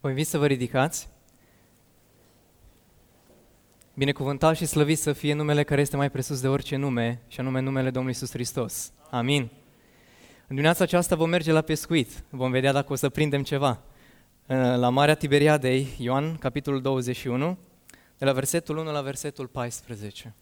Vă invit să vă ridicați. Binecuvântat și slăvit să fie numele care este mai presus de orice nume, și anume numele Domnului Iisus Hristos. Amin. În dimineața aceasta vom merge la pescuit. Vom vedea dacă o să prindem ceva. La Marea Tiberiadei, Ioan, capitolul 21, de la versetul 1 la versetul 14.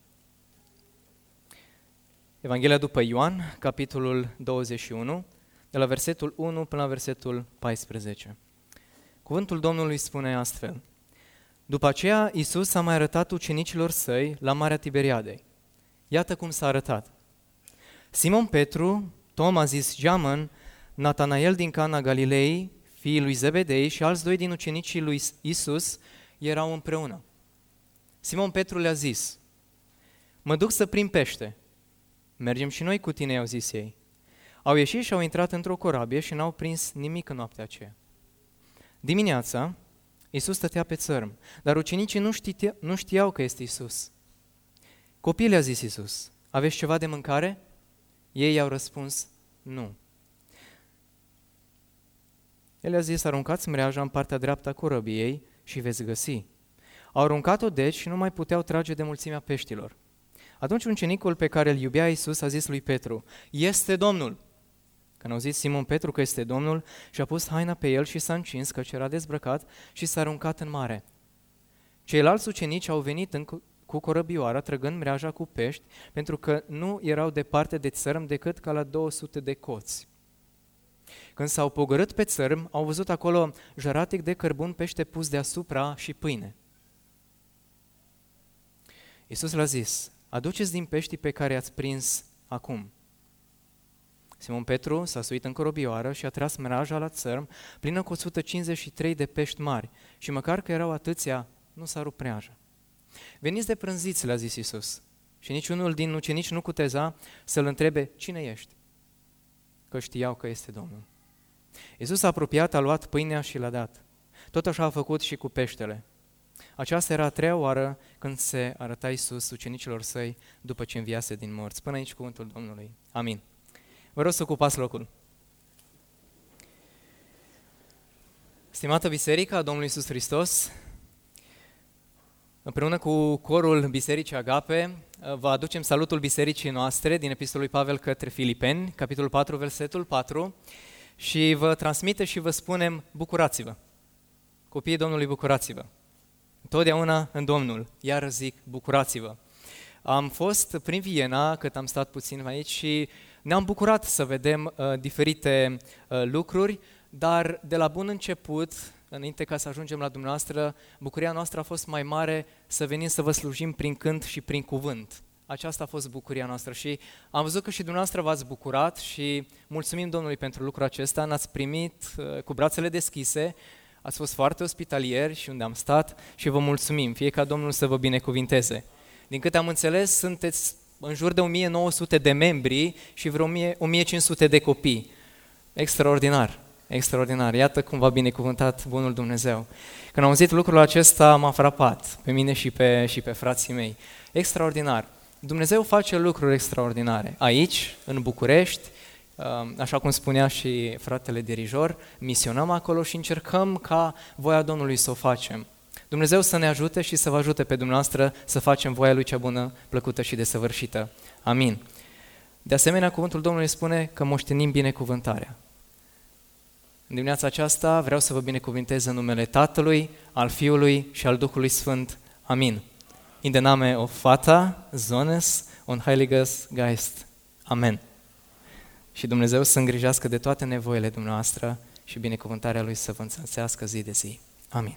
Evanghelia după Ioan, capitolul 21, de la versetul 1 până la versetul 14. Cuvântul Domnului spune astfel: După aceea, Iisus s-a mai arătat ucenicilor săi la Marea Tiberiadei. Iată cum s-a arătat. Simon Petru, Toma zis Geamăn, Natanael din Cana Galilei, fiii lui Zebedei și alți doi din ucenicii lui Iisus erau împreună. Simon Petru le-a zis: Mă duc să prind pește. Mergem și noi cu tine, i-au zis ei. Au ieșit și au intrat într-o corabie și n-au prins nimic în noaptea aceea. Dimineața, Iisus stătea pe țărm, dar ucenicii nu știau că este Iisus. Copiii, le-a zis Iisus: aveți ceva de mâncare? Ei i-au răspuns: nu. El le-a zis: aruncați mreaja în partea dreaptă a corăbiei și veți găsi. Au aruncat-o deci și nu mai puteau trage de mulțimea peștilor. Atunci ucenicul pe care îl iubea Iisus a zis lui Petru: este Domnul! Când au zis Simon Petru că este Domnul, și-a pus haina pe el și s-a încins, căci era dezbrăcat, și s-a aruncat în mare. Ceilalți ucenici au venit cu corăbioara, trăgând mreaja cu pești, pentru că nu erau departe de țărm decât ca la 200 de coți. Când s-au pogorât pe țărm, au văzut acolo jăratic de cărbun, pește pus deasupra și pâine. Iisus le-a zis: aduceți din peștii pe care i-ați prins acum. Simon Petru s-a suit în corobioară și a tras mreaja la țărm, plină cu 153 de pești mari, și măcar că erau atâția, nu s-a rupt mreaja. Veniți de prânziți, le-a zis Iisus, și niciunul din ucenici nu cuteza să-l întrebe: cine ești? Că știau că este Domnul. Iisus s-a apropiat, a luat pâinea și l-a dat. Tot așa a făcut și cu peștele. Aceasta era a treia oară când se arăta Iisus ucenicilor săi după ce înviase din morți. Până aici cuvântul Domnului. Amin. Vă rog să ocupați locul. Stimată Biserică a Domnului Iisus Hristos, împreună cu corul Bisericii Agape, vă aducem salutul bisericii noastre din Epistolul lui Pavel către Filipeni, capitolul 4, versetul 4, și vă transmite și vă spunem: bucurați-vă! Copiii Domnului, bucurați-vă! Întotdeauna în Domnul, iar zic, bucurați-vă! Am fost prin Viena, cât am stat puțin aici, și ne-am bucurat să vedem diferite lucruri, dar de la bun început, înainte ca să ajungem la dumneavoastră, bucuria noastră a fost mai mare să venim să vă slujim prin cânt și prin cuvânt. Aceasta a fost bucuria noastră și am văzut că și dumneavoastră v-ați bucurat și mulțumim Domnului pentru lucrul acesta. Ne-ați primit cu brațele deschise, ați fost foarte ospitalieri și unde am stat și vă mulțumim. Fie ca Domnul să vă binecuvinteze. Din câte am înțeles, sunteți în jur de 1900 de membri și vreo 1500 de copii. Extraordinar, extraordinar. Iată cum v-a binecuvântat bunul Dumnezeu. Când am auzit lucrul acesta, m-a frapat pe mine și pe frații mei. Extraordinar. Dumnezeu face lucruri extraordinare. Aici, în București, așa cum spunea și fratele dirijor, misionăm acolo și încercăm ca voia Domnului să o facem. Dumnezeu să ne ajute și să vă ajute pe dumneavoastră să facem voia Lui cea bună, plăcută și desăvârșită. Amin. De asemenea, cuvântul Domnului spune că moștenim binecuvântarea. În dimineața aceasta vreau să vă binecuvintez în numele Tatălui, al Fiului și al Duhului Sfânt. Amin. In der Name of Vater, Sohnes und Heiliges Geist. Amen. Și Dumnezeu să îngrijească de toate nevoile dumneavoastră și binecuvântarea Lui să vă înțelească zi de zi. Amin.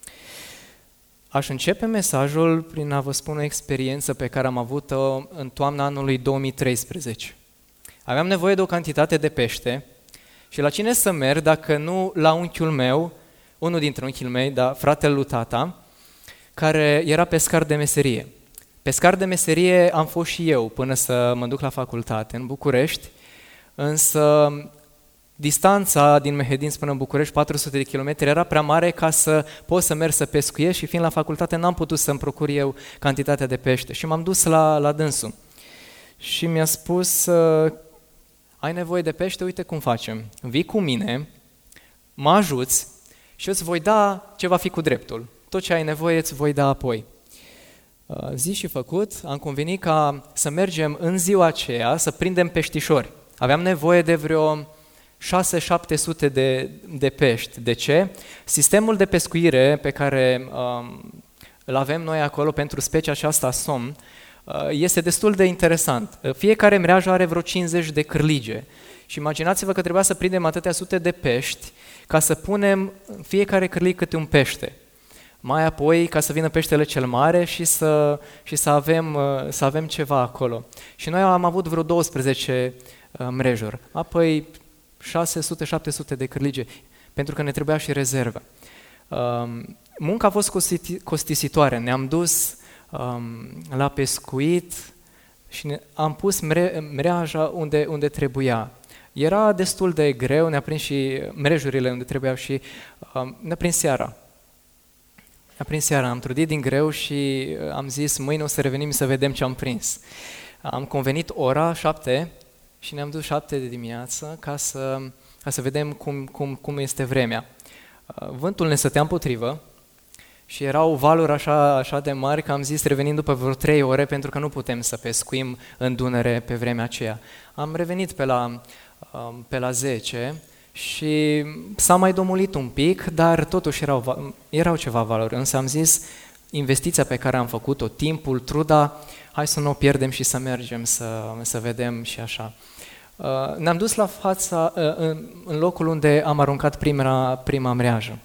Aș începe mesajul prin a vă spune o experiență pe care am avut-o în toamna anului 2013. Aveam nevoie de o cantitate de pește și la cine să merg dacă nu la unchiul meu, unul dintre unchiul mei, dar fratele lui tata, care era pescar de meserie. Pescar de meserie am fost și eu până să mă duc la facultate în București, însă distanța din Mehedinți până în București, 400 de kilometri, era prea mare ca să pot să merg să pescuiesc și fiind la facultate n-am putut să-mi procur eu cantitatea de pește și m-am dus la dânsul. Și mi-a spus: ai nevoie de pește, uite cum facem. Vii cu mine, mă ajuți și îți voi da ce va fi cu dreptul. Tot ce ai nevoie îți voi da apoi. Zis și făcut, am convenit ca să mergem în ziua aceea să prindem peștișori. Aveam nevoie de vreo 600-700 de pești. De ce? Sistemul de pescuire pe care îl avem noi acolo pentru specia aceasta somn este destul de interesant. Fiecare mreajă are vreo 50 de cârlige și imaginați-vă că trebuia să prindem atâtea sute de pești ca să punem în fiecare cârlig câte un pește. Mai apoi ca să vină peștele cel mare și să avem ceva acolo. Și noi am avut vreo 12 mrejuri, apoi 600-700 de cârlige, pentru că ne trebuia și rezervă. Munca a fost costisitoare, ne-am dus la pescuit și am pus mreaja unde trebuia. Era destul de greu, ne-a prins și mrejurile unde trebuiau și ne-a prins seara. Ne-a prins seara, am trudit din greu și am zis mâine o să revenim să vedem ce am prins. Am convenit ora 7 și ne-am dus 7 de dimineață ca să vedem cum este vremea. Vântul ne stătea împotrivă și erau valuri așa de mari că am zis revenim după vreo 3 ore pentru că nu putem să pescuim în Dunăre pe vremea aceea. Am revenit pe la 10 și s-a mai domolit un pic, dar totuși erau ceva valori. Însă am zis, investiția pe care am făcut-o, timpul, truda, hai să nu o pierdem și să mergem să vedem și așa. Ne-am dus la fața, în locul unde am aruncat prima mreajă.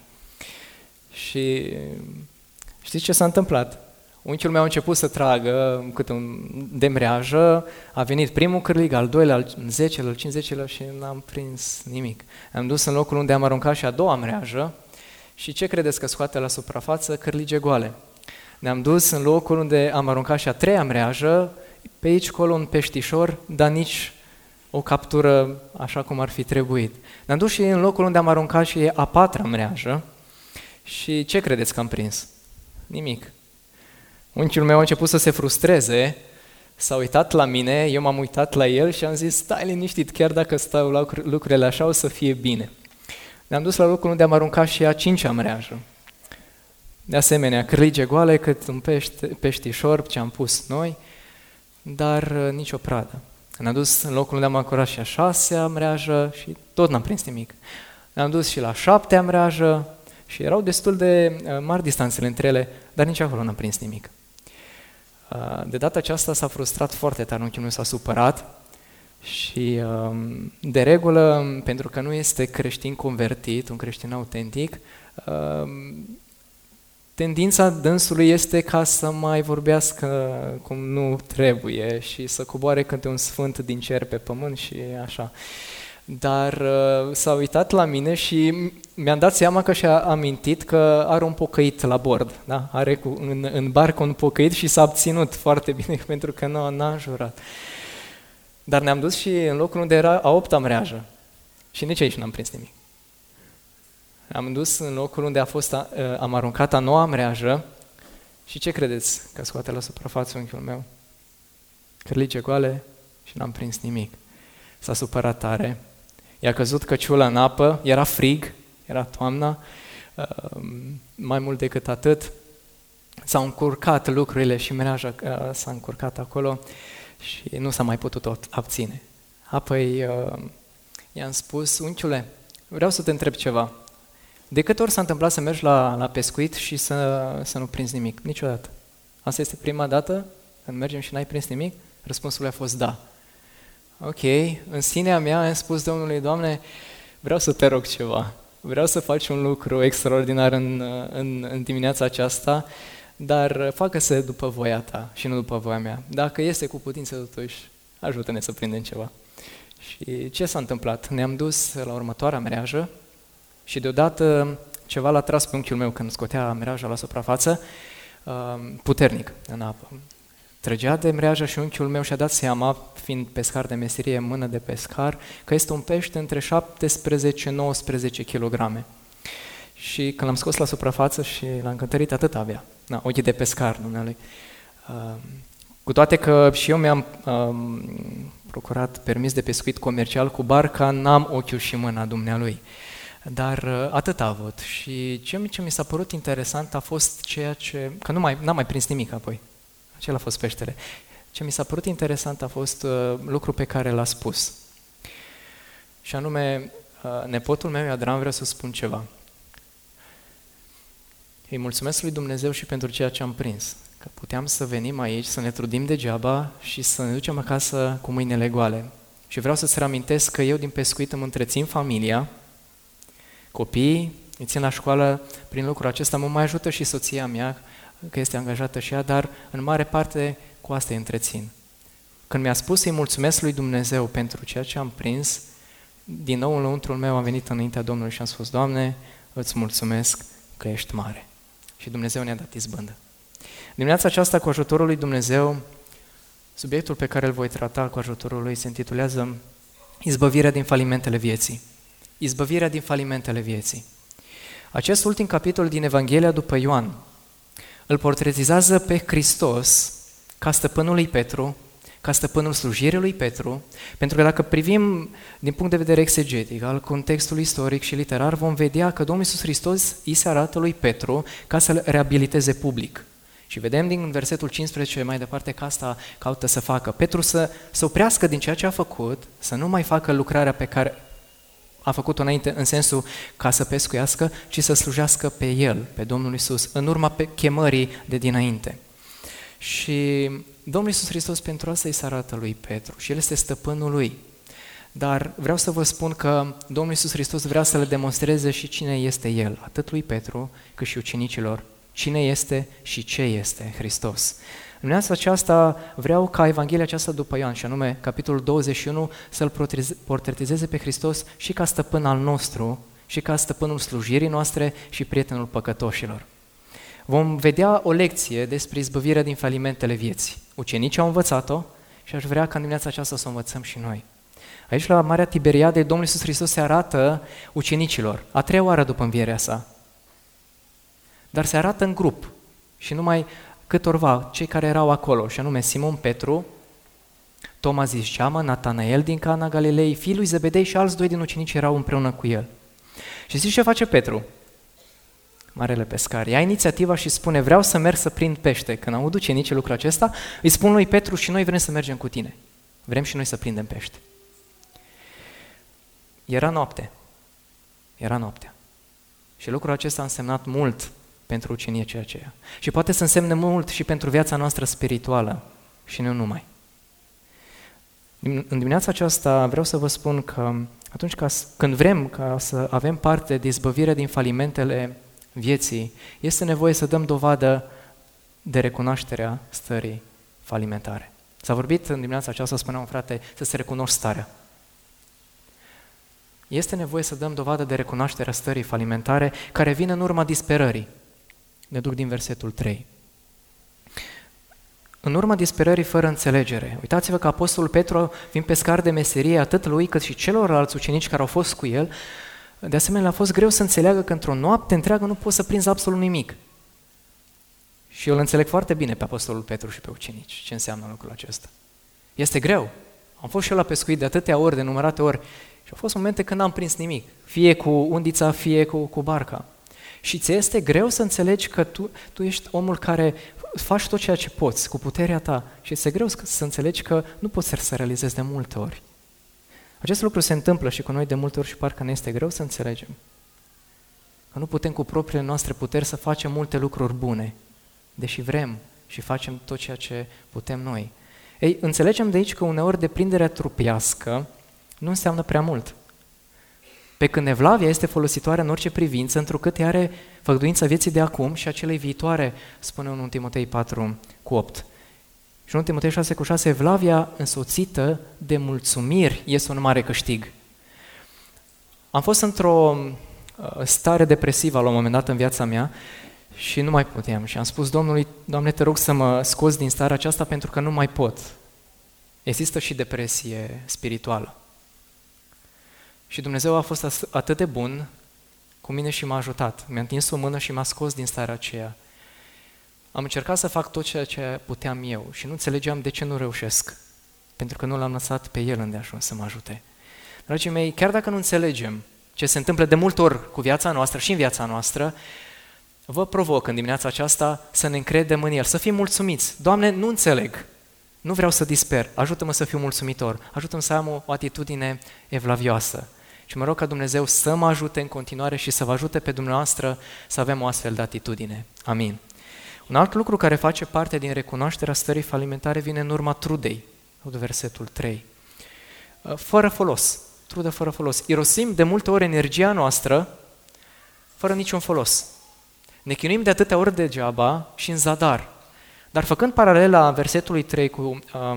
Și știți ce s-a întâmplat? Unchiul meu a început să tragă câte un de mreajă, a venit primul cârlig, al doilea, al 10-lea, al 50-lea și n-am prins nimic. Am dus în locul unde am aruncat și a doua mreajă și ce credeți că scoate la suprafață? Cârlige goale. Ne-am dus în locul unde am aruncat și a treia mreajă, pe aici colo un peștișor, dar nici o captură așa cum ar fi trebuit. Ne-am dus și în locul unde am aruncat și a patra mreajă și ce credeți că am prins? Nimic. Unchiul meu a început să se frustreze, s-a uitat la mine, eu m-am uitat la el și am zis, stai liniștit, chiar dacă stau la lucrurile așa o să fie bine. Ne-am dus la locul unde am aruncat și a cincea mreajă. De asemenea, cârlige goale cât un peștișor ce am pus noi, dar nicio pradă. Ne-am dus în locul unde am ancorat și a șasea mreajă și tot n-am prins nimic. Ne-am dus și la șaptea mreajă și erau destul de mari distanțele între ele, dar nici acolo n-am prins nimic. De data aceasta s-a frustrat foarte tare, unchiul meu s-a supărat și de regulă, pentru că nu este creștin convertit, un creștin autentic, tendința dânsului este ca să mai vorbească cum nu trebuie și să coboare câte un sfânt din cer pe pământ și așa. Dar s-a uitat la mine și mi-am dat seama că și-a amintit că are un pocăit la bord. Da? Are în barcă un pocăit și s-a abținut foarte bine pentru că n-a înjurat. Dar ne-am dus și în locul unde era a opta mreajă și nici aici n-am prins nimic. Am dus în locul unde am aruncat a noua mreajă și ce credeți că scoate la suprafață unchiul meu? Cârlige goale și n-am prins nimic. S-a supărat tare, i-a căzut căciula în apă, era frig, era toamna, mai mult decât atât, s-au încurcat lucrurile și mreaja s-a încurcat acolo și nu s-a mai putut abține. Apoi i-am spus, unchiule, vreau să te întreb ceva. De câte ori s-a întâmplat să mergi la pescuit și să nu prinzi nimic? Niciodată. Asta este prima dată când mergem și n-ai prins nimic? Răspunsul a fost da. Ok, în sinea mea am spus Domnului, Doamne, vreau să te rog ceva. Vreau să faci un lucru extraordinar în dimineața aceasta, dar facă-se după voia ta și nu după voia mea. Dacă este cu putință totuși, ajută-ne să prindem ceva. Și ce s-a întâmplat? Ne-am dus la următoarea mreajă și deodată ceva l-a tras pe unchiul meu când scotea mreaja la suprafață, puternic în apă. Trăgea de mreajă și unchiul meu și-a dat seama, fiind pescar de meserie, mână de pescar, că este un pește între 17-19 kg. Și când l-am scos la suprafață și l-am cântărit, atât avea. Ochii de pescar, dumnealui. Cu toate că și eu mi-am procurat permis de pescuit comercial cu barca, n-am ochiul și mâna dumnealui. Dar atât a avut. Și ce mi s-a părut interesant a fost ceea ce... Că n-am mai prins nimic apoi. Acela a fost peștele. Ce mi s-a părut interesant a fost lucru pe care l-a spus. Și anume, nepotul meu, Adrian, vreau să spun ceva. Îi mulțumesc lui Dumnezeu și pentru ceea ce am prins. Că puteam să venim aici, să ne trudim degeaba și să ne ducem acasă cu mâinile goale. Și vreau să-ți reamintesc că eu din pescuit îmi întrețin familia, copiii, îi țin la școală, prin lucrul acesta mă mai ajută și soția mea, că este angajată și ea, dar în mare parte cu asta îi întrețin. Când mi-a spus să-i mulțumesc lui Dumnezeu pentru ceea ce am prins, din nou în lăuntrul meu am venit înaintea Domnului și am spus, Doamne, îți mulțumesc că ești mare. Și Dumnezeu ne-a dat izbândă. Dimineața aceasta, cu ajutorul lui Dumnezeu, subiectul pe care îl voi trata cu ajutorul lui se intitulează Izbăvirea din falimentele vieții. Izbăvirea din falimentele vieții. Acest ultim capitol din Evanghelia după Ioan îl portretizează pe Hristos ca stăpânul lui Petru, ca stăpânul slujirii lui Petru, pentru că dacă privim din punct de vedere exegetic, al contextului istoric și literar, vom vedea că Domnul Iisus Hristos îi se arată lui Petru ca să-l reabiliteze public. Și vedem din versetul 15 mai departe că asta caută să facă. Petru să oprească din ceea ce a făcut, să nu mai facă lucrarea pe care a făcut-o înainte în sensul ca să pescuiască, ci să slujească pe El, pe Domnul Iisus, în urma chemării de dinainte. Și Domnul Iisus Hristos pentru asta îi se arată lui Petru și El este stăpânul lui. Dar vreau să vă spun că Domnul Iisus Hristos vrea să le demonstreze și cine este El, atât lui Petru cât și ucenicilor, cine este și ce este Hristos. În dimineața aceasta vreau ca Evanghelia aceasta după Ioan, și anume capitolul 21, să-L portretizeze pe Hristos și ca stăpân al nostru, și ca stăpânul slujirii noastre și prietenul păcătoșilor. Vom vedea o lecție despre izbăvirea din falimentele vieții. Ucenicii au învățat-o și aș vrea ca în dimineața aceasta să o învățăm și noi. Aici la Marea Tiberiade, Domnul Iisus Hristos se arată ucenicilor, a treia oară după învierea sa. Dar se arată în grup și numai câtorva, cei care erau acolo, și anume Simon Petru, Toma zis Ceamă, Natanael din Cana Galilei, fiul lui Zebedei și alți doi din ucenici erau împreună cu el. Și știți ce face Petru? Marele pescar. Ia inițiativa și spune, vreau să merg să prind pește. Când aud ucenicii lucrul acesta, îi spun lui Petru, și noi vrem să mergem cu tine. Vrem și noi să prindem pește. Era noapte. Și lucrul acesta a însemnat mult pentru ucenicii aceia. Și poate să însemne mult și pentru viața noastră spirituală și nu numai. În dimineața aceasta vreau să vă spun că atunci când vrem ca să avem parte de izbăvire din falimentele vieții, este nevoie să dăm dovadă de recunoașterea stării falimentare. S-a vorbit în dimineața aceasta, spunea un frate, să se recunoști starea. Este nevoie să dăm dovadă de recunoașterea stării falimentare care vine în urma disperării. Ne duc din versetul 3. În urma disperării fără înțelegere. Uitați-vă că apostolul Petru, fiind pescar de meserie, atât lui cât și celorlalți ucenici care au fost cu el, de asemenea a fost greu să înțeleagă că într-o noapte întreagă nu poți să prinzi absolut nimic. Și eu îl înțeleg foarte bine pe apostolul Petru și pe ucenici, ce înseamnă lucrul acesta. Este greu. Am fost și eu la pescuit de atâtea ori, de numărate ori, și au fost momente când n-am prins nimic, fie cu undița, fie cu barca. Și ți este greu să înțelegi că tu ești omul care faci tot ceea ce poți cu puterea ta și este greu să înțelegi că nu poți să realizezi de multe ori. Acest lucru se întâmplă și cu noi de multe ori și parcă ne este greu să înțelegem. Că nu putem cu propriile noastre puteri să facem multe lucruri bune, deși vrem și facem tot ceea ce putem noi. Ei, înțelegem de aici că uneori deprinderea trupească nu înseamnă prea mult. Pe când evlavia este folositoare în orice privință, întrucât ea are făgăduința vieții de acum și a celei viitoare, spune în 1 Timotei 4:8. Și în 1 Timotei 6:6, evlavia însoțită de mulțumiri este un mare câștig. Am fost într-o stare depresivă la un moment dat în viața mea și nu mai puteam. Și am spus Domnului, Doamne, te rog să mă scoți din starea aceasta pentru că nu mai pot. Există și depresie spirituală. Și Dumnezeu a fost atât de bun cu mine și m-a ajutat. Mi-a întins o mână și m-a scos din starea aceea. Am încercat să fac tot ceea ce puteam eu și nu înțelegeam de ce nu reușesc. Pentru că nu l-am lăsat pe El îndeajuns să mă ajute. Dragii mei, chiar dacă nu înțelegem ce se întâmplă de multe ori cu viața noastră și în viața noastră, vă provoc în dimineața aceasta să ne încredem în El, să fim mulțumiți. Doamne, nu înțeleg, nu vreau să disper, ajută-mă să fiu mulțumitor, ajută-mă să am o atitudine evlavioasă. Și mă rog ca Dumnezeu să mă ajute în continuare și să vă ajute pe dumneavoastră să avem o astfel de atitudine. Amin. Un alt lucru care face parte din recunoașterea stării falimentare vine în urma trudei, versetul 3. Fără folos, trudă fără folos. Irosim de multe ori energia noastră fără niciun folos. Ne chinuim de atâtea ori degeaba și în zadar. Dar făcând paralela versetului 3 cu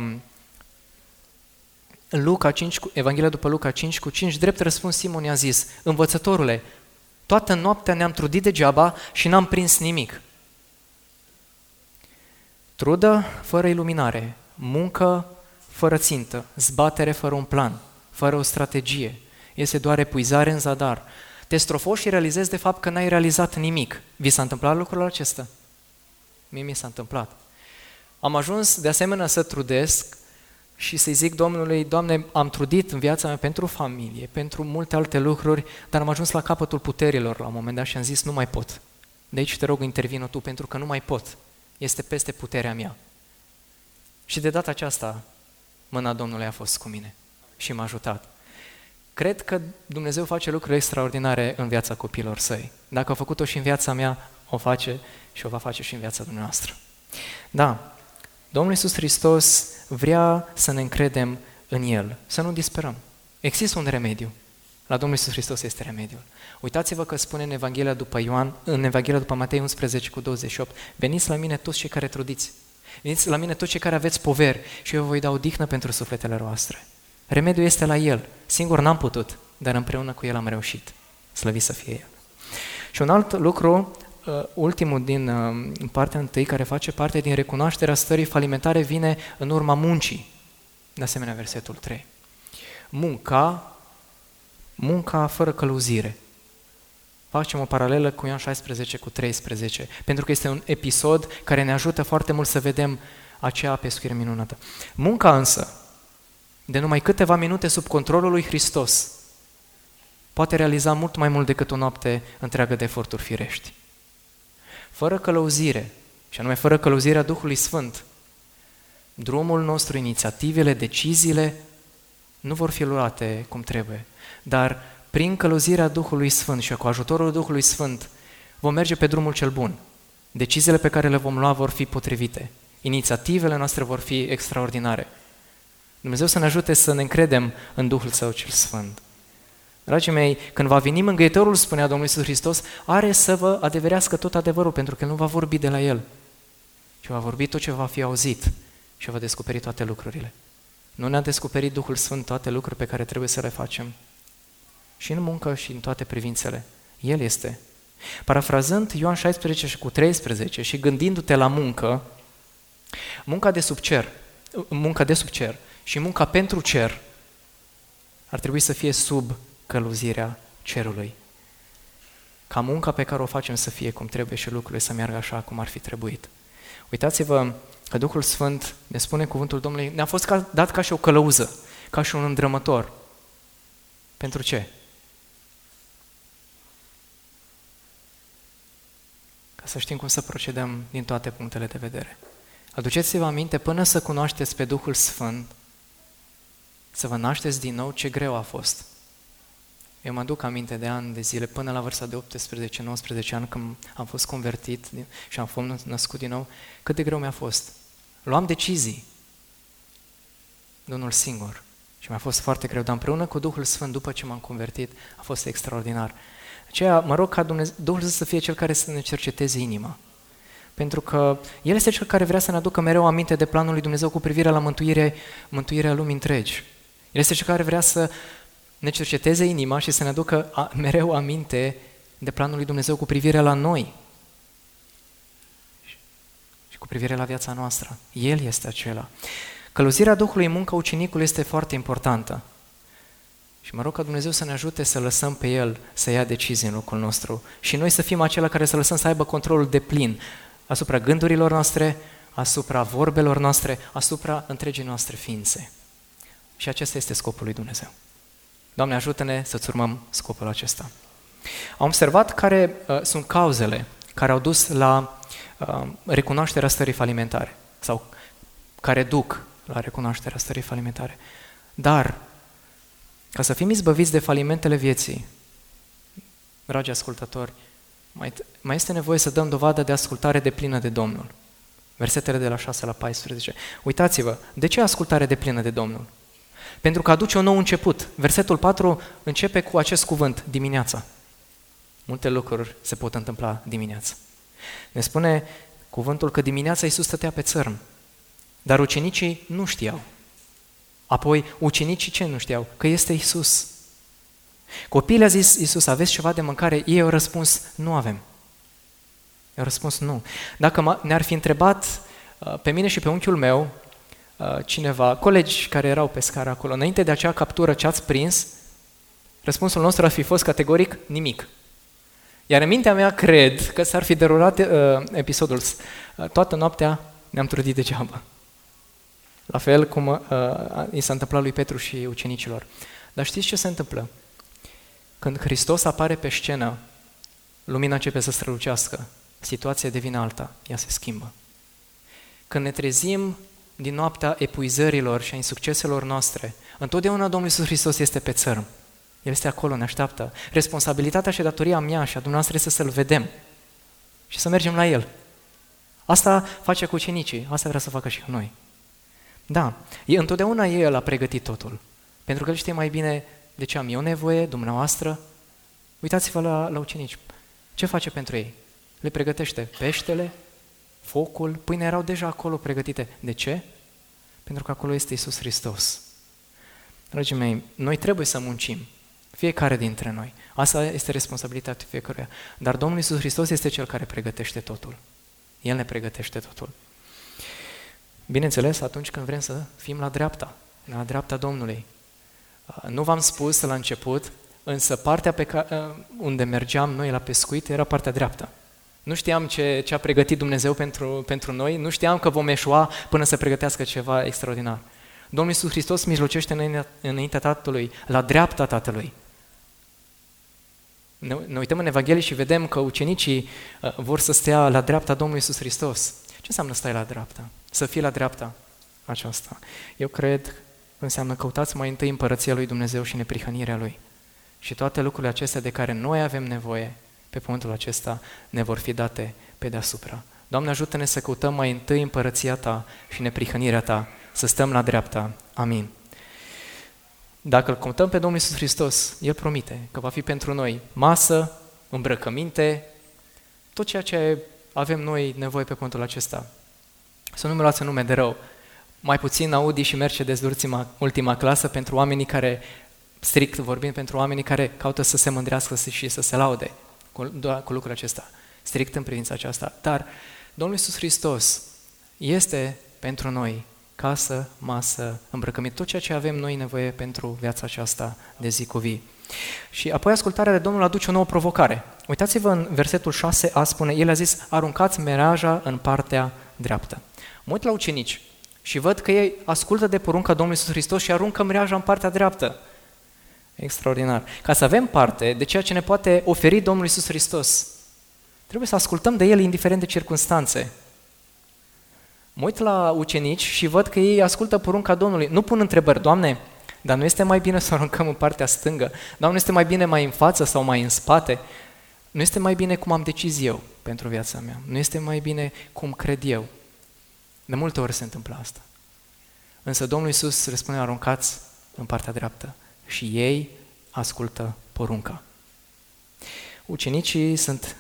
Luca 5, Evanghelia după Luca 5:5, drept răspuns Simon i-a zis: Învățătorule, toată noaptea ne-am trudit degeaba și n-am prins nimic. Trudă fără iluminare, muncă fără țintă, zbatere fără un plan, fără o strategie, este doar epuizare în zadar. Te strofoși și realizezi de fapt că n-ai realizat nimic. Vi s-a întâmplat lucrul acesta? Mie mi s-a întâmplat. Am ajuns de asemenea să trudesc și să-i zic Domnului: Doamne, am trudit în viața mea pentru familie, pentru multe alte lucruri, dar am ajuns la capătul puterilor la un moment dat și am zis: nu mai pot. De aici te rog, intervină Tu, pentru că nu mai pot. Este peste puterea mea. Și de data aceasta, mâna Domnului a fost cu mine și m-a ajutat. Cred că Dumnezeu face lucruri extraordinare în viața copiilor Săi. Dacă a făcut-o și în viața mea, o face și o va face și în viața dumneavoastră. Da, Domnul Iisus Hristos vrea să ne încredem în El, să nu disperăm. Există un remediu. La Domnul Iisus Hristos este remediul. Uitați-vă că spune în Evanghelia după Matei 11:28, veniți la mine toți cei care trudiți, veniți la mine toți cei care aveți poveri și eu vă voi da odihnă pentru sufletele voastre. Remediul este la El. Singur n-am putut, dar împreună cu El am reușit. Slăvit să fie El. Și un alt lucru, ultimul din partea întâi, care face parte din recunoașterea stării falimentare, vine în urma muncii. De asemenea, versetul 3. Munca fără călăuzire. Facem o paralelă cu Ioan 16:13, pentru că este un episod care ne ajută foarte mult să vedem acea pescuire minunată. Munca însă, de numai câteva minute sub controlul lui Hristos, poate realiza mult mai mult decât o noapte întreagă de eforturi firești. Fără călăuzire, și anume fără călăuzirea Duhului Sfânt, drumul nostru, inițiativele, deciziile nu vor fi luate cum trebuie, dar prin călăuzirea Duhului Sfânt și cu ajutorul Duhului Sfânt vom merge pe drumul cel bun. Deciziile pe care le vom lua vor fi potrivite. Inițiativele noastre vor fi extraordinare. Dumnezeu să ne ajute să ne încredem în Duhul Său cel Sfânt. Dragii mei, când va veni Mângâietorul, spunea Domnul Iisus Hristos, are să vă adeverească tot adevărul, pentru că El nu va vorbi de la El, ci va vorbi tot ce va fi auzit și va descoperi toate lucrurile. Nu ne-a descoperit Duhul Sfânt toate lucruri pe care trebuie să le facem? Și în muncă și în toate privințele. El este. Parafrazând Ioan 16:13 și gândindu-te la munca de sub cer și munca pentru cer ar trebui să fie sub călăuzirea cerului. Ca munca pe care o facem să fie cum trebuie și lucrurile să meargă așa cum ar fi trebuit. Uitați-vă că Duhul Sfânt, ne spune cuvântul Domnului, ne-a fost dat ca și o călăuză, ca și un îndrămător. Pentru ce? Ca să știm cum să procedăm din toate punctele de vedere. Aduceți-vă aminte, până să cunoașteți pe Duhul Sfânt, să vă nașteți din nou, ce greu a fost. Eu mă aduc aminte de ani de zile, până la vârsta de 18-19 ani, când am fost convertit și am fost născut din nou, cât de greu mi-a fost. Luam decizii de unul singur și mi-a fost foarte greu, dar împreună cu Duhul Sfânt, după ce m-am convertit, a fost extraordinar. Aceea mă rog ca Duhul să fie Cel care să ne cerceteze inima. Pentru că El este Cel care vrea să ne aducă mereu aminte de planul lui Dumnezeu cu privire la mântuirea lumii întregi. El este Cel care vrea să ne cerceteze inima și să ne aducă mereu aminte de planul lui Dumnezeu cu privire la noi și cu privire la viața noastră. El este acela. Călăuzirea Duhului în munca ucenicului este foarte importantă. Și mă rog ca Dumnezeu să ne ajute să lăsăm pe El să ia decizii în locul nostru și noi să fim acela care să lăsăm să aibă controlul deplin asupra gândurilor noastre, asupra vorbelor noastre, asupra întregii noastre ființe. Și acesta este scopul lui Dumnezeu. Doamne, ajută-ne să-ți urmăm scopul acesta. Am observat care sunt cauzele care au dus la recunoașterea stării falimentare sau care duc la recunoașterea stării falimentare. Dar, ca să fim izbăviți de falimentele vieții, dragi ascultători, mai este nevoie să dăm dovadă de ascultare deplină de Domnul. Versetele de la 6 la 14. Uitați-vă, de ce ascultare deplină de Domnul? Pentru că aduce un nou început. Versetul 4 începe cu acest cuvânt, dimineața. Multe lucruri se pot întâmpla dimineața. Ne spune cuvântul că dimineața Iisus stătea pe țărm, dar ucenicii nu știau. Apoi, ucenicii ce nu știau? Că este Iisus. Copiii le-a zis Iisus, aveți ceva de mâncare? Ei au răspuns, nu avem. I-au răspuns, nu. Dacă ne-ar fi întrebat pe mine și pe unchiul meu, cineva, colegi care erau pe scară acolo, înainte de acea captură ce ați prins, răspunsul nostru ar fi fost categoric nimic. Iar în mintea mea cred că s-ar fi derulat episodul. Toată noaptea ne-am trudit degeaba. La fel cum i s-a întâmplat lui Petru și ucenicilor. Dar știți ce se întâmplă? Când Hristos apare pe scenă, lumina începe să strălucească, situația devine alta, ea se schimbă. Când ne trezim din noaptea epuizărilor și a insucceselor noastre, întotdeauna Domnul Iisus Hristos este pe țărm. El este acolo, ne așteaptă. Responsabilitatea și datoria mea și a dumneavoastră este să-L vedem și să mergem la El. Asta face cu ucenicii, asta vrea să facă și cu noi. Da, întotdeauna El a pregătit totul, pentru că El știe mai bine de ce am eu nevoie, dumneavoastră. Uitați-vă la ucenici. Ce face pentru ei? Le pregătește peștele, focul, pâinea erau deja acolo pregătite. De ce? Pentru că acolo este Iisus Hristos. Dragii mei, noi trebuie să muncim, fiecare dintre noi. Asta este responsabilitatea fiecăruia. Dar Domnul Iisus Hristos este Cel care pregătește totul. El ne pregătește totul. Bineînțeles, atunci când vrem să fim la dreapta Domnului. Nu v-am spus la început, însă partea unde mergeam noi la pescuit era partea dreaptă. Nu știam ce a pregătit Dumnezeu pentru noi, nu știam că vom eșua până să pregătească ceva extraordinar. Domnul Iisus Hristos mijlocește înaintea Tatălui, la dreapta Tatălui. Ne uităm în Evanghelie și vedem că ucenicii vor să stea la dreapta Domnului Iisus Hristos. Ce înseamnă stai la dreapta? Să fii la dreapta aceasta. Eu cred că înseamnă căutați mai întâi împărăția lui Dumnezeu și neprihănirea Lui. Și toate lucrurile acestea de care noi avem nevoie pe pământul acesta ne vor fi date pe deasupra. Doamne, ajută-ne să căutăm mai întâi împărăția Ta și neprihănirea Ta, să stăm la dreapta. Amin. Dacă îl căutăm pe Domnul Iisus Hristos, El promite că va fi pentru noi masă, îmbrăcăminte, tot ceea ce avem noi nevoie pe pământul acesta. Să nu-mi luați în nume de rău. Mai puțin Audi și Mercedes de ultima clasă pentru oamenii care, strict vorbind, pentru oamenii care caută să se mândrească și să se laude cu lucrul acesta. Strict în privința aceasta. Dar Domnul Iisus Hristos este pentru noi casă, masă, îmbrăcăminte, tot ceea ce avem noi nevoie pentru viața aceasta de zi cu zi. Și apoi ascultarea de Domnul aduce o nouă provocare. Uitați-vă în versetul 6a spune, El a zis, aruncați mereaja în partea dreaptă. Mă uit la ucenici și văd că ei ascultă de porunca Domnului Iisus Hristos și aruncă mereaja în partea dreaptă. Extraordinar. Ca să avem parte de ceea ce ne poate oferi Domnul Iisus Hristos, trebuie să ascultăm de El indiferent de circunstanțe. Mă uit la ucenici și văd că ei ascultă porunca Domnului. Nu pun întrebări, Doamne, dar nu este mai bine să aruncăm în partea stângă? Doamne, nu este mai bine mai în față sau mai în spate? Nu este mai bine cum am decis eu pentru viața mea? Nu este mai bine cum cred eu? De multe ori se întâmplă asta. Însă Domnul Iisus le spune, aruncați în partea dreaptă. Și ei ascultă porunca. Ucenicii sunt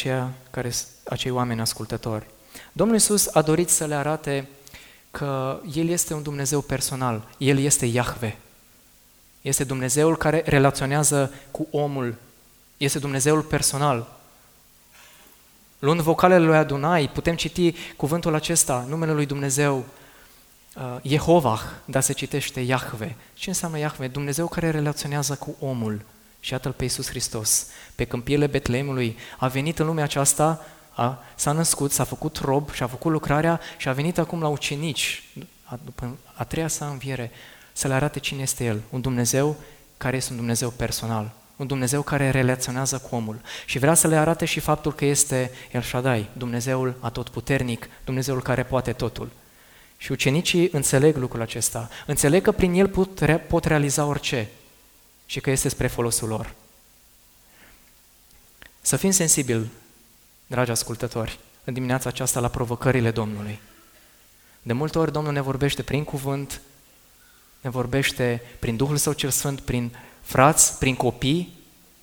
acei oameni ascultători. Domnul Iisus a dorit să le arate că El este un Dumnezeu personal. El este Iahve. Este Dumnezeul care relaționează cu omul. Este Dumnezeul personal. Luând vocalele lui Adonai, putem citi cuvântul acesta, numele lui Dumnezeu, Jehovah, dar se citește Iahve. Ce înseamnă Iahve? Dumnezeu care relaționează cu omul. Și iată-L pe Iisus Hristos. Pe câmpiile Betleemului a venit în lumea aceasta, s-a născut, s-a făcut rob și a făcut lucrarea și a venit acum la ucenici, după a treia sa înviere, să le arate cine este El. Un Dumnezeu care este un Dumnezeu personal, un Dumnezeu care relaționează cu omul și vrea să le arate și faptul că este El Shaddai, Dumnezeul atotputernic, Dumnezeul care poate totul. Și ucenicii înțeleg lucrul acesta, înțeleg că prin El pot realiza orice și că este spre folosul lor. Să fim sensibili, dragi ascultători, în dimineața aceasta la provocările Domnului. De multe ori Domnul ne vorbește prin cuvânt, ne vorbește prin Duhul Său cel Sfânt, prin frați, prin copii,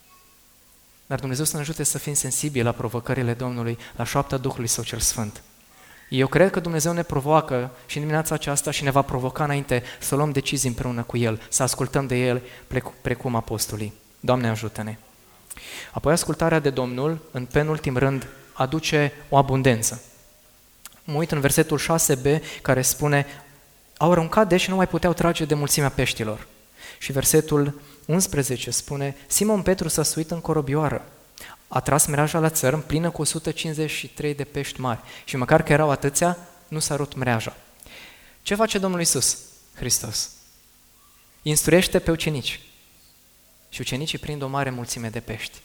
dar Dumnezeu să ne ajute să fim sensibili la provocările Domnului, la șoapta Duhului Său cel Sfânt. Eu cred că Dumnezeu ne provoacă și în dimineața aceasta și ne va provoca înainte să luăm decizii împreună cu El, să ascultăm de El precum apostolii. Doamne, ajută-ne! Apoi ascultarea de Domnul, în penultim rând, aduce o abundență. Mă uit în versetul 6b, care spune: au aruncat deci și nu mai puteau trage de mulțimea peștilor. Și versetul 11 spune: Simon Petru s-a suit în corobioară, a tras mreaja la țărm plină cu 153 de pești mari și măcar că erau atâția, nu s-a rupt mreaja. Ce face Domnul Iisus Hristos? Instruiește pe ucenici și ucenicii prind o mare mulțime de pești.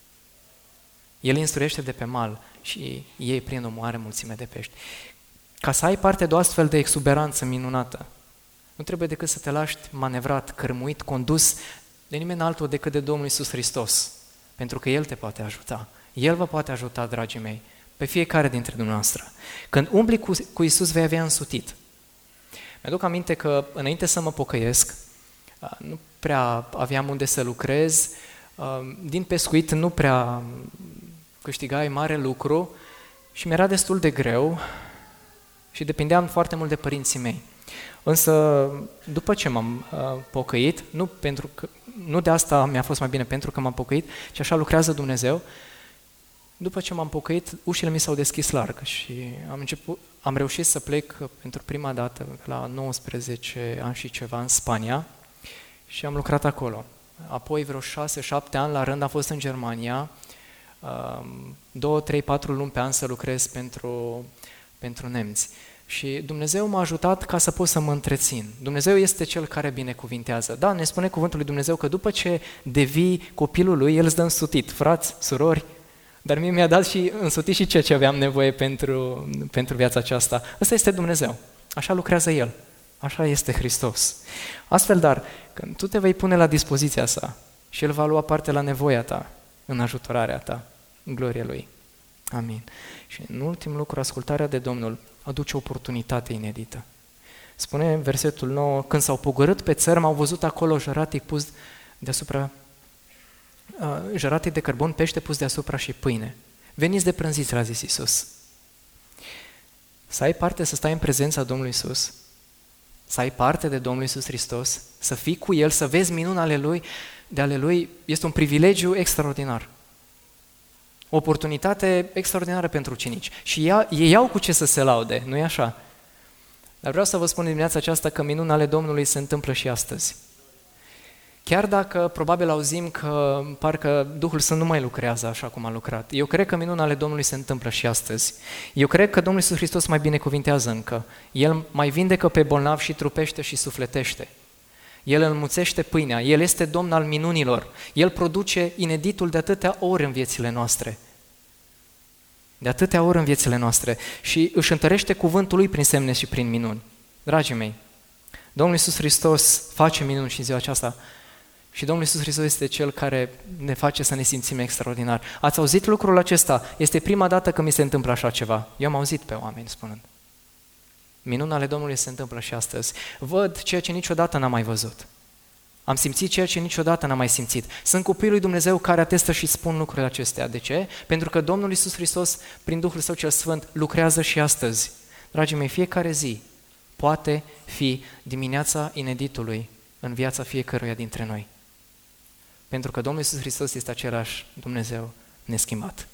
El instruiește de pe mal și ei prind o mare mulțime de pești. Ca să ai parte de o astfel de exuberanță minunată, nu trebuie decât să te lași manevrat, cărmuit, condus de nimeni altul decât de Domnul Iisus Hristos, pentru că El te poate ajuta. El vă poate ajuta, dragii mei, pe fiecare dintre dumneavoastră. Când umbli cu Iisus, vei avea însutit. Mi-aduc aminte că înainte să mă pocăiesc, nu prea aveam unde să lucrez, din pescuit nu prea câștigai mare lucru și mi-era destul de greu și depindeam foarte mult de părinții mei. Însă, după ce m-am pocăit, nu de asta mi-a fost mai bine pentru că m-am pocăit, ci așa lucrează Dumnezeu, după ce m-am pocăit, ușile mi s-au deschis larg și am reușit să plec pentru prima dată la 19 ani și ceva în Spania și am lucrat acolo. Apoi vreo 6-7 ani la rând am fost în Germania, 2, 3, 4 luni pe an să lucrez pentru nemți. Și Dumnezeu m-a ajutat ca să pot să mă întrețin. Dumnezeu este Cel care binecuvintează. Da, ne spune cuvântul lui Dumnezeu că după ce devii copilul lui, El îți dă însutit, frați, surori, dar mie mi-a dat și însutit și ceea ce aveam nevoie pentru viața aceasta. Ăsta este Dumnezeu. Așa lucrează El. Așa este Hristos. Astfel, dar, când tu te vei pune la dispoziția sa și El va lua parte la nevoia ta, în ajutorarea ta, în gloria Lui. Amin. Și în ultim lucru, ascultarea de Domnul aduce o oportunitate inedită. Spune versetul 9, când s-au pogorât pe țărm, au văzut acolo jăratic pus deasupra, jăratic de cărbun, pește pus deasupra și pâine. Veniți de prânziți, l-a zis Iisus. Să ai parte să stai în prezența Domnului Iisus, să ai parte de Domnul Iisus Hristos, să fii cu El, să vezi minunile Lui, este un privilegiu extraordinar. O oportunitate extraordinară pentru ucenici. Și ei au cu ce să se laude, nu-i așa? Dar vreau să vă spun dimineața aceasta că minunile Domnului se întâmplă și astăzi. Chiar dacă probabil auzim că parcă Duhul Sfânt nu mai lucrează așa cum a lucrat, eu cred că minunile Domnului se întâmplă și astăzi. Eu cred că Domnul Iisus Hristos mai binecuvintează încă. El mai vindecă pe bolnav și trupește și sufletește. El înmulțește pâinea, El este Domn al minunilor. El produce ineditul de atâtea ori în viețile noastre. De atâtea ori în viețile noastre. Și își întărește cuvântul Lui prin semne și prin minuni. Dragii mei, Domnul Iisus Hristos face minuni și în ziua aceasta. Și Domnul Iisus Hristos este Cel care ne face să ne simțim extraordinar. Ați auzit lucrul acesta? Este prima dată când mi se întâmplă așa ceva. Eu am auzit pe oameni spunând. Minunile Domnului se întâmplă și astăzi. Văd ceea ce niciodată n-am mai văzut. Am simțit ceea ce niciodată n-am mai simțit. Sunt copiii lui Dumnezeu care atestă și spun lucrurile acestea. De ce? Pentru că Domnul Iisus Hristos, prin Duhul Său cel Sfânt, lucrează și astăzi. Dragii mei, fiecare zi poate fi dimineața ineditului în viața fiecăruia dintre noi. Pentru că Domnul Iisus Hristos este același Dumnezeu neschimbat.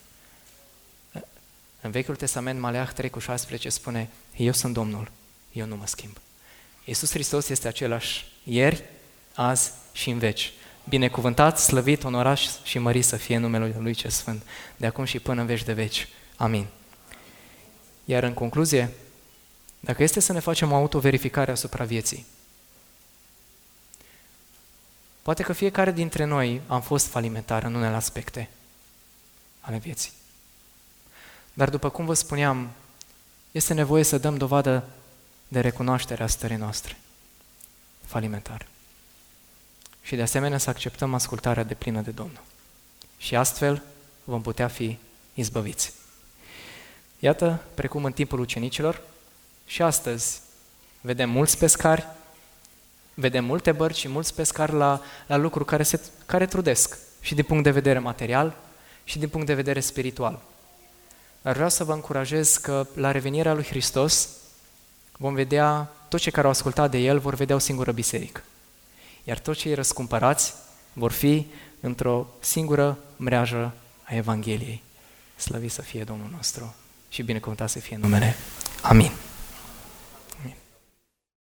În Vechiul Testament, Maleah 3:16 spune: eu sunt Domnul, eu nu mă schimb. Iisus Hristos este același ieri, azi și în veci. Binecuvântat, slăvit, onorat și mărit să fie numele Lui cel Sfânt, de acum și până în veci de veci. Amin. Iar în concluzie, dacă este să ne facem o autoverificare asupra vieții, Poate că fiecare dintre noi am fost falimentar în unele aspecte ale vieții. Dar după cum vă spuneam, este nevoie să dăm dovadă de recunoaștere a stării noastre falimentare. Și de asemenea să acceptăm ascultarea deplină de Domnul. Și astfel vom putea fi izbăviți. Iată, precum în timpul ucenicilor, și astăzi vedem mulți pescari, vedem multe bărci și mulți pescari la lucruri care trudesc și din punct de vedere material și din punct de vedere spiritual. Dar vreau să vă încurajez că la revenirea lui Hristos vom vedea, toți cei care au ascultat de El vor vedea o singură biserică. Iar toți cei răscumpărați vor fi într-o singură mreajă a Evangheliei. Slăvit să fie Domnul nostru și binecuvântat să fie numele. Amin.